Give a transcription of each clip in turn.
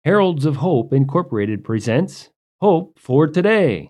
Heralds of Hope Incorporated presents Hope for Today.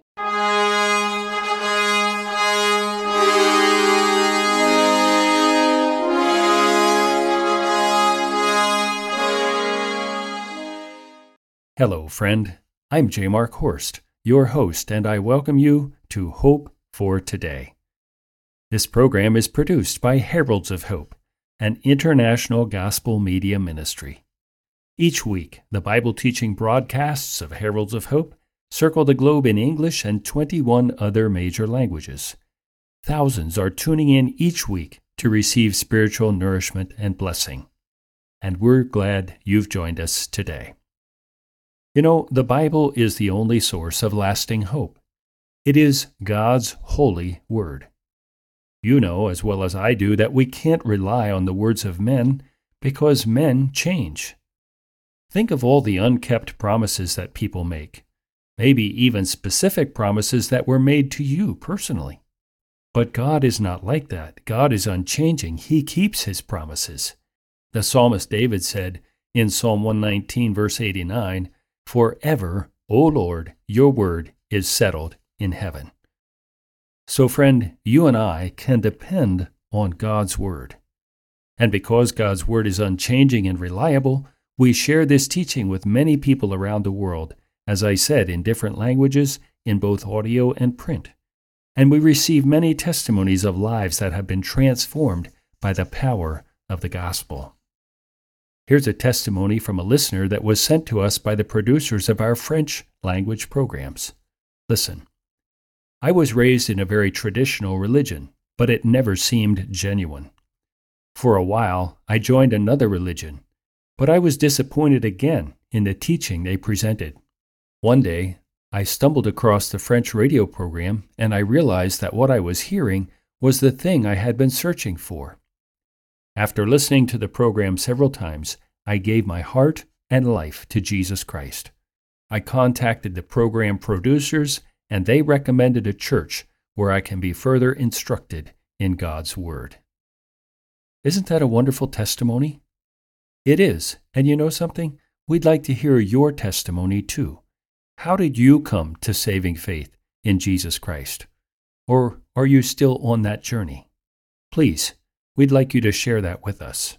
Hello, friend. I'm J. Mark Horst, your host, and I welcome you to Hope for Today. This program is produced by Heralds of Hope, an international gospel media ministry. Each week, the Bible teaching broadcasts of Heralds of Hope circle the globe in English and 21 other major languages. Thousands are tuning in each week to receive spiritual nourishment and blessing. And we're glad you've joined us today. You know, the Bible is the only source of lasting hope. It is God's holy word. You know as well as I do that we can't rely on the words of men because men change. Think of all the unkept promises that people make, maybe even specific promises that were made to you personally. But God is not like that. God is unchanging. He keeps His promises. The psalmist David said in Psalm 119, verse 89, "Forever, O Lord, your word is settled in heaven." So, friend, you and I can depend on God's word. And because God's word is unchanging and reliable, we share this teaching with many people around the world, as I said, in different languages, in both audio and print. And we receive many testimonies of lives that have been transformed by the power of the gospel. Here's a testimony from a listener that was sent to us by the producers of our French language programs. Listen. I was raised in a very traditional religion, but it never seemed genuine. For a while, I joined another religion, but I was disappointed again in the teaching they presented. One day, I stumbled across the French radio program, and I realized that what I was hearing was the thing I had been searching for. After listening to the program several times, I gave my heart and life to Jesus Christ. I contacted the program producers, and they recommended a church where I can be further instructed in God's Word. Isn't that a wonderful testimony? It is, and you know something? We'd like to hear your testimony too. How did you come to saving faith in Jesus Christ? Or are you still on that journey? Please, we'd like you to share that with us.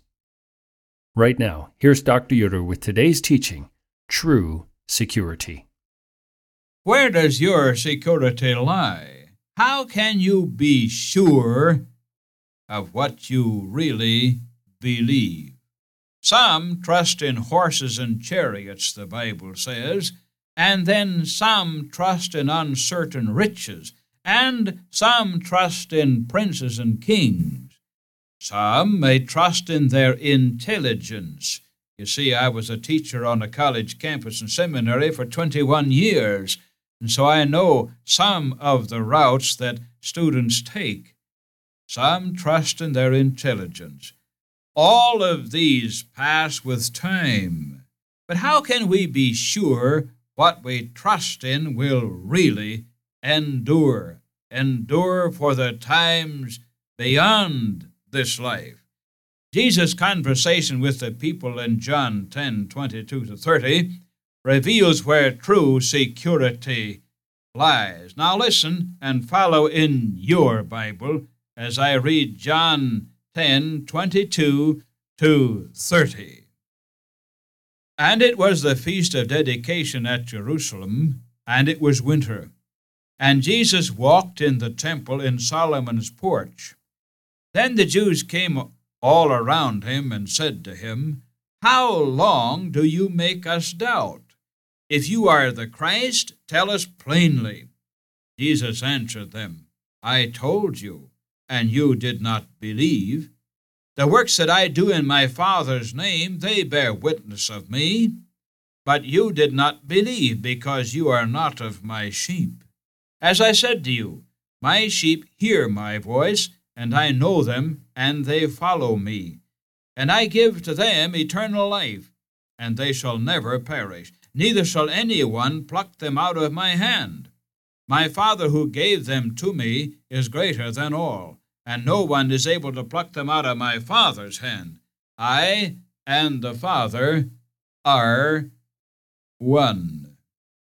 Right now, here's Dr. Yoder with today's teaching, True Security. Where does your security lie? How can you be sure of what you really believe? Some trust in horses and chariots, the Bible says, and then some trust in uncertain riches, and some trust in princes and kings. Some may trust in their intelligence. You see, I was a teacher on a college campus and seminary for 21 years, and so I know some of the routes that students take. Some trust in their intelligence. All of these pass with time. But how can we be sure what we trust in will really endure? Endure for the times beyond this life. Jesus' conversation with the people in John 10:22-30 reveals where true security lies. Now listen and follow in your Bible as I read John 10:22-30. And it was the feast of dedication at Jerusalem, and it was winter. And Jesus walked in the temple in Solomon's porch. Then the Jews came all around him and said to him, "How long do you make us doubt? If you are the Christ, tell us plainly." Jesus answered them, "I told you, and you did not believe. The works that I do in my Father's name, they bear witness of me. But you did not believe, because you are not of my sheep. As I said to you, my sheep hear my voice, and I know them, and they follow me. And I give to them eternal life, and they shall never perish, neither shall anyone pluck them out of my hand. My Father who gave them to me is greater than all, and no one is able to pluck them out of my Father's hand. I and the Father are 1.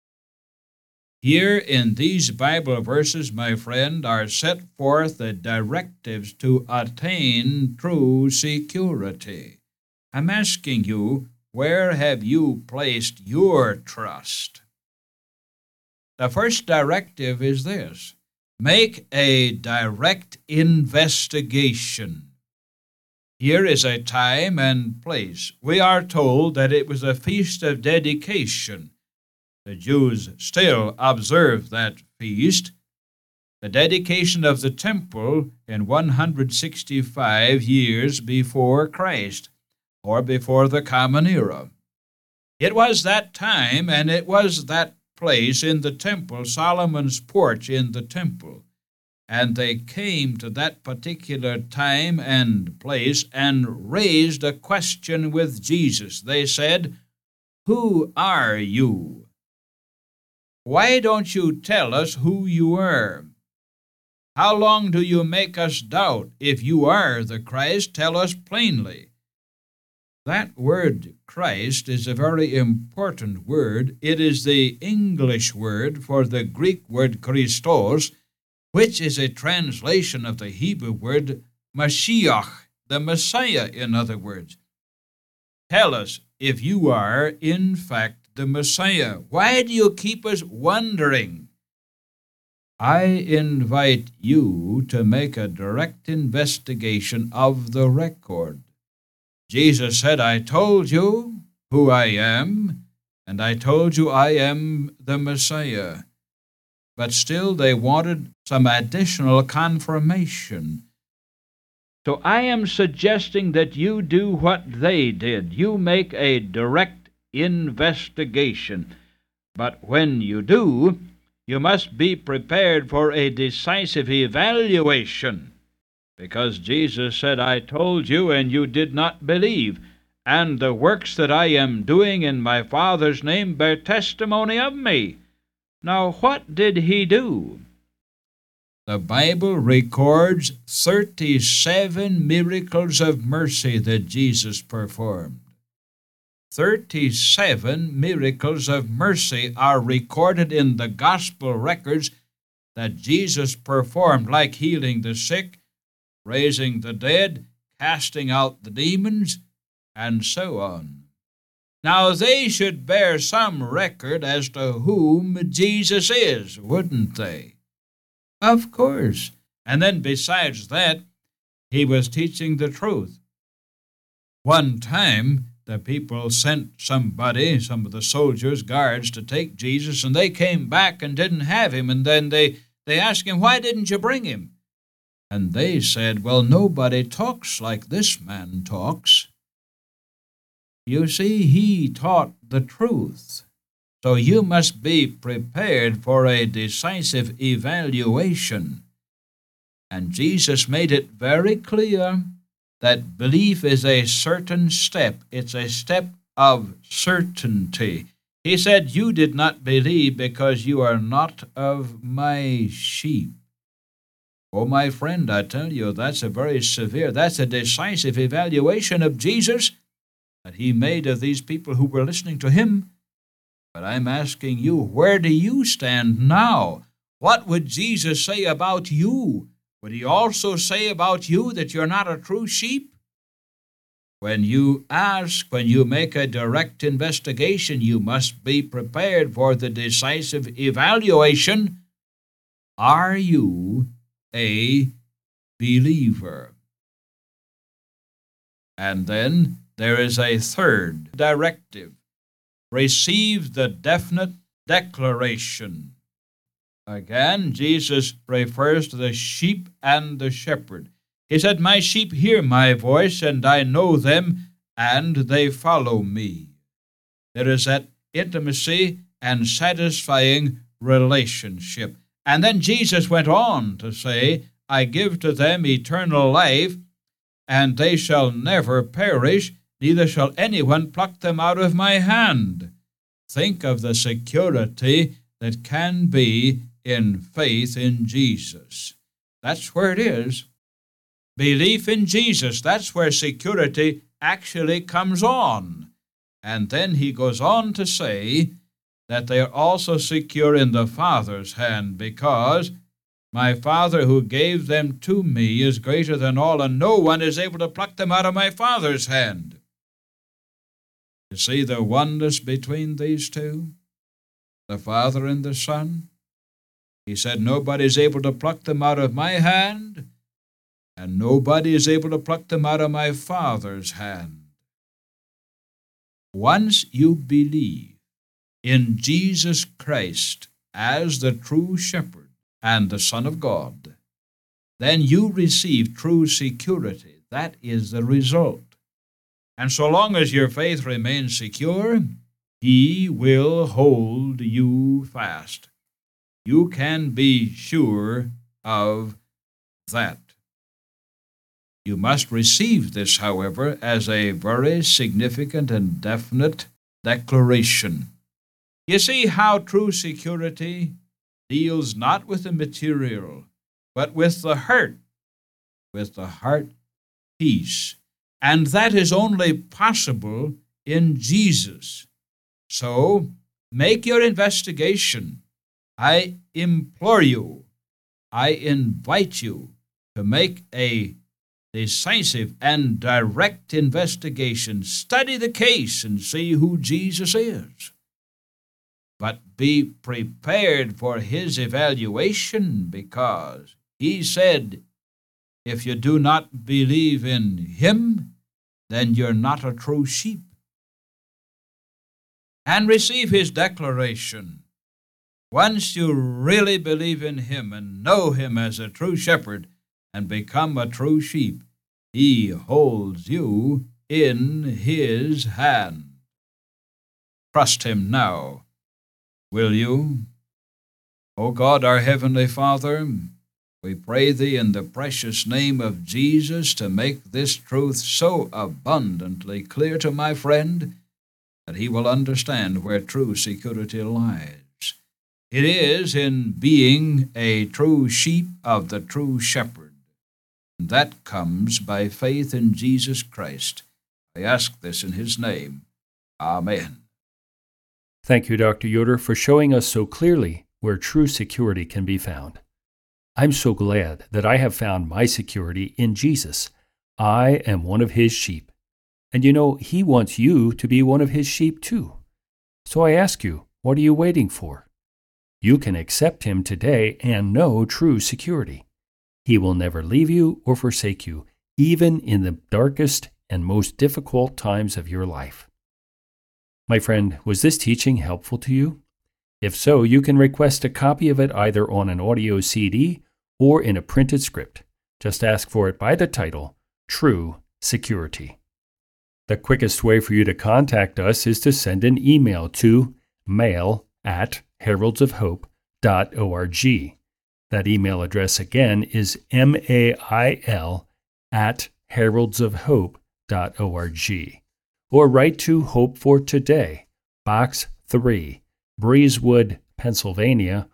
Here in these Bible verses, my friend, are set forth the directives to attain true security. I'm asking you, where have you placed your trust? The first directive is this: make a direct investigation. Here is a time and place. We are told that it was a feast of dedication. The Jews still observe that feast. The dedication of the temple in 165 years before Christ, or before the Common Era. It was that time, and it was that place in the temple, Solomon's porch in the temple. And they came to that particular time and place and raised a question with Jesus. They said, "Who are you? Why don't you tell us who you are? How long do you make us doubt? If you are the Christ, tell us plainly." That word Christ is a very important word. It is the English word for the Greek word Christos, which is a translation of the Hebrew word Mashiach, the Messiah, in other words. Tell us if you are, in fact, the Messiah. Why do you keep us wondering? I invite you to make a direct investigation of the record. Jesus said, "I told you who I am, and I told you I am the Messiah." But still they wanted some additional confirmation. So I am suggesting that you do what they did. You make a direct investigation. But when you do, you must be prepared for a decisive evaluation. Because Jesus said, "I told you, and you did not believe. And the works that I am doing in my Father's name bear testimony of me." Now, what did he do? The Bible records 37 miracles of mercy that Jesus performed. 37 miracles of mercy are recorded in the gospel records that Jesus performed, like healing the sick, raising the dead, casting out the demons, and so on. Now, they should bear some record as to whom Jesus is, wouldn't they? Of course. And then besides that, he was teaching the truth. One time, the people sent somebody, some of the soldiers, guards, to take Jesus, and they came back and didn't have him. And then they asked him, "Why didn't you bring him?" And they said, "Well, nobody talks like this man talks." You see, he taught the truth. So you must be prepared for a decisive evaluation. And Jesus made it very clear that belief is a certain step. It's a step of certainty. He said, "You did not believe because you are not of my sheep." Oh, my friend, I tell you, that's a decisive evaluation of Jesus that he made of these people who were listening to him. But I'm asking you, where do you stand now? What would Jesus say about you? Would he also say about you that you're not a true sheep? When you make a direct investigation, you must be prepared for the decisive evaluation. Are you a believer? And then there is a third directive. Receive the definite declaration. Again, Jesus refers to the sheep and the shepherd. He said, "My sheep hear my voice, and I know them, and they follow me." There is that intimacy and satisfying relationship. And then Jesus went on to say, "I give to them eternal life, and they shall never perish, neither shall anyone pluck them out of my hand." Think of the security that can be in faith in Jesus. That's where it is. Belief in Jesus, that's where security actually comes on. And then he goes on to say, that they are also secure in the Father's hand, because my Father who gave them to me is greater than all, and no one is able to pluck them out of my Father's hand. You see the oneness between these two, the Father and the Son? He said, nobody is able to pluck them out of my hand, and nobody is able to pluck them out of my Father's hand. Once you believe in Jesus Christ as the true shepherd and the Son of God, then you receive true security. That is the result. And so long as your faith remains secure, He will hold you fast. You can be sure of that. You must receive this, however, as a very significant and definite declaration. You see how true security deals not with the material, but with the heart peace. And that is only possible in Jesus. So, make your investigation. I implore you, I invite you to make a decisive and direct investigation. Study the case and see who Jesus is. But be prepared for His evaluation, because He said, if you do not believe in Him, then you're not a true sheep. And receive His declaration. Once you really believe in Him and know Him as a true shepherd and become a true sheep, He holds you in His hand. Trust Him now, will you? O God, our Heavenly Father, we pray Thee in the precious name of Jesus to make this truth so abundantly clear to my friend that he will understand where true security lies. It is in being a true sheep of the true shepherd. And that comes by faith in Jesus Christ. I ask this in His name. Amen. Thank you, Dr. Yoder, for showing us so clearly where true security can be found. I'm so glad that I have found my security in Jesus. I am one of His sheep. And you know, He wants you to be one of His sheep too. So I ask you, what are you waiting for? You can accept Him today and know true security. He will never leave you or forsake you, even in the darkest and most difficult times of your life. My friend, was this teaching helpful to you? If so, you can request a copy of it either on an audio CD or in a printed script. Just ask for it by the title, True Security. The quickest way for you to contact us is to send an email to mail@heraldsofhope.org. That email address again is mail@heraldsofhope.org. Or write to Hope for Today, Box 3, Breezewood, Pennsylvania,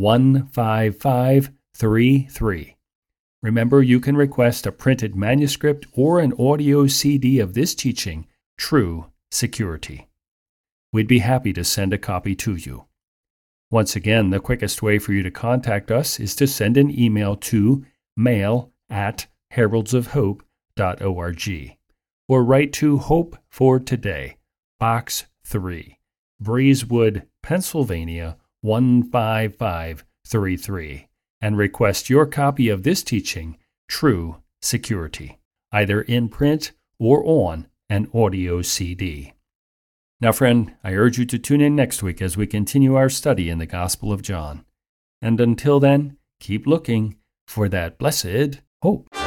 15533. Remember, you can request a printed manuscript or an audio CD of this teaching, True Security. We'd be happy to send a copy to you. Once again, the quickest way for you to contact us is to send an email to mail@heraldsofhope.org. Or write to Hope for Today, Box 3, Breezewood, Pennsylvania, 15533, and request your copy of this teaching, True Security, either in print or on an audio CD. Now, friend, I urge you to tune in next week as we continue our study in the Gospel of John. And until then, keep looking for that blessed hope.